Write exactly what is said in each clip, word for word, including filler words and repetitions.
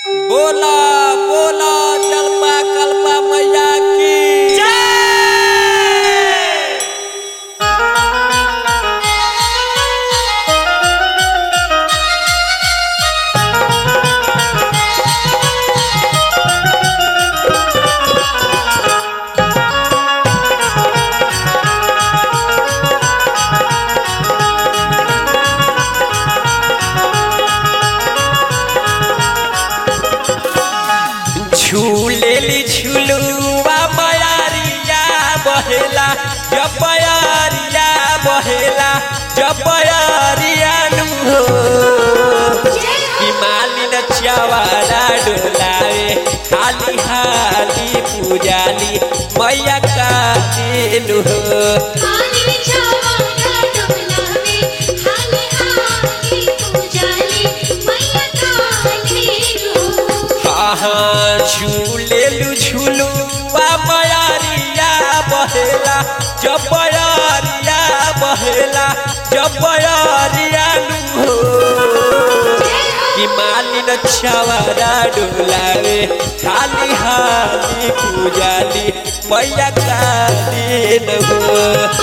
बोला बोला जलपा कल्पा मैया की झूलेली झुलुआ बयारिया बहेला जब बयारिया बहेला जब बयारिया नु हो कि मालिन चवारा डोलावे हाली हाली पूजाली मैया का नु हो झूलेलू झुलुआ बयारिया बहेला जब बयारिया बहेला जब बयारिया नु हो कि मालिन चवारा डोलावे हाली हाली पूजाली मैया का दिन हो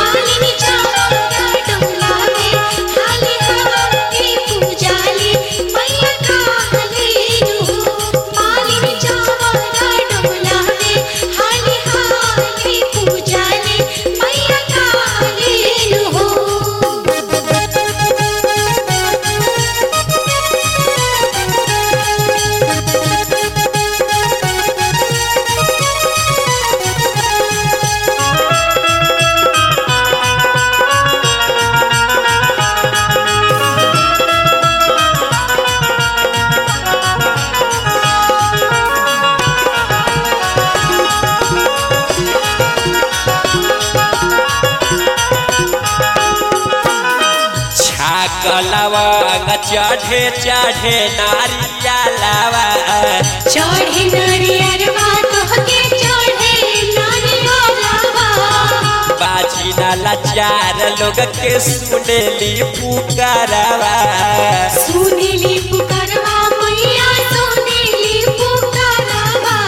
लवंग चढ़े चढ़े नारिया लावा चढ़े नारियरवा तोहके चढ़े नारिया लावा बाजी नाला चार लोग के सुनेली पुकारवा सुनेली पुकारवा मैया सुनेली पुकारवा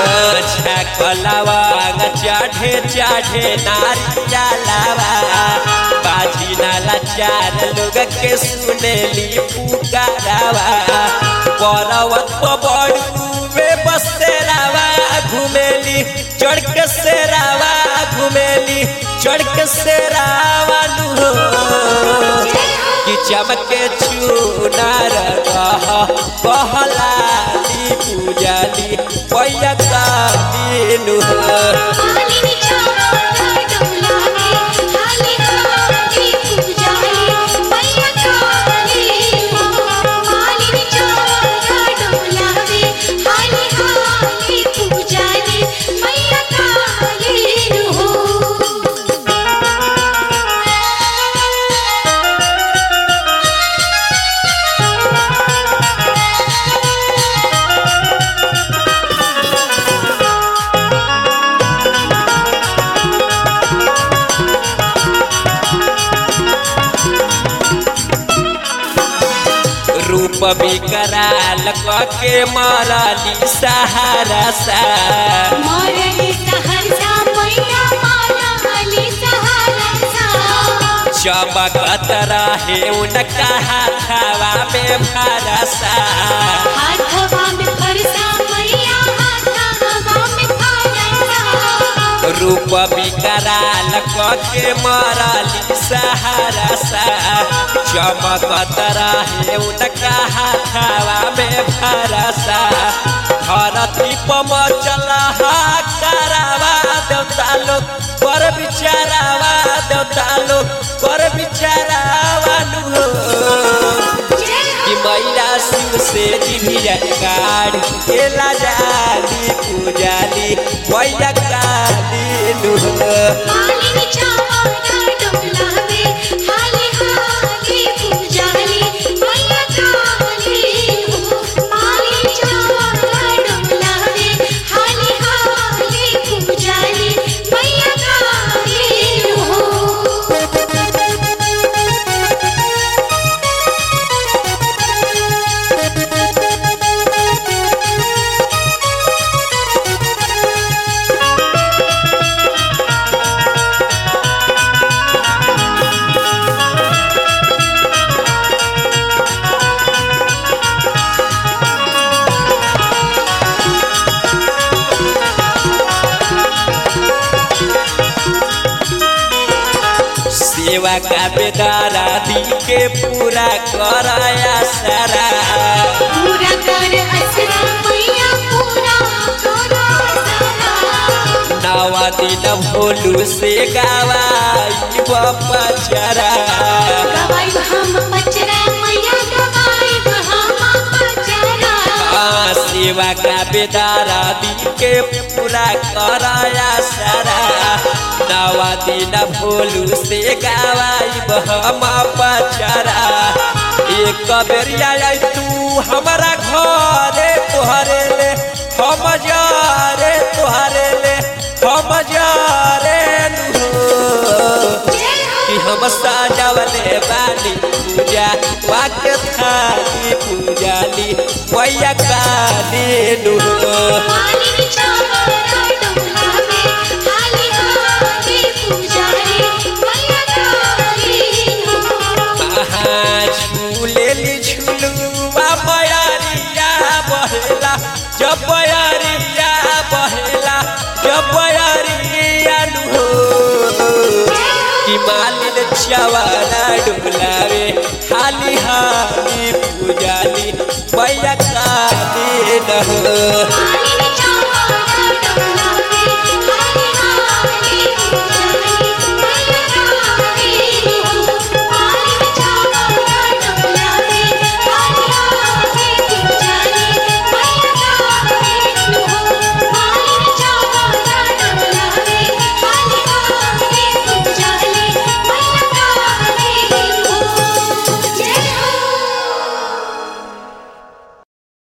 लवंग चढ़े चढ़े नारिया लावा बाजी नाला चार लोग के सुनेली पुकारवा पर्वत बड़ुए बसेरावा घुमेली चढ़ के सेरावा घुमेली चढ़ के सेरावा नु कि चमके चुनार कह कहलाली पूजाली मैया का दिन रूप विकराल के माराली सहारा सा मारली सहरसा मैया मारली सहरसा चमकत रहे उनका हाथवा में भरसा हाथवा में भरसा मैया हाथवा में भरसा रूप विकराल के माराली सहारा सा चमकत रहे उनका हाथवा में भरसा धरती पर चला करावा देवता लोग पर बिचारावा देवता लोग पर बिचारावा नु कि मैया शिव से जिभिया गाड़ी केला जाली पूजाली मैया का दिन मालिनी चवारा डोलावे हाली हाली पूजाली मैया काली हो मालिनी चवारा डोलावे हाली हाली पूजाली मैया काली हो सेवा का बेदारा दी के पूरा कराया सारा पूरा कर असरा मैया पूरा करो सारा नवा दिन भोलू से गवाई पचरा गवाई हम पचरा मैया गवाई हम पचरा सेवा का बेदारा दी के पूरा कराया सारा नवा दिन भोलू से गवाई हम पचरा एक बेरिया आई तू हमारा घरे तोहरे ले हम जारे तोहरे ले हम जारे कि हम साजवले बानी पूजा वाक थाली पूजाली मैया काली नु मालिनी चावरा डोला में हाली हाली पूजाली मैया काली महा झूलेली झुलुआ बयारिया बहेला जब बयारिया बहेला जब बयारिया नु कि मालिन चावरा डोलावे हाली हाली पूजाली मैया काली नु मालिनी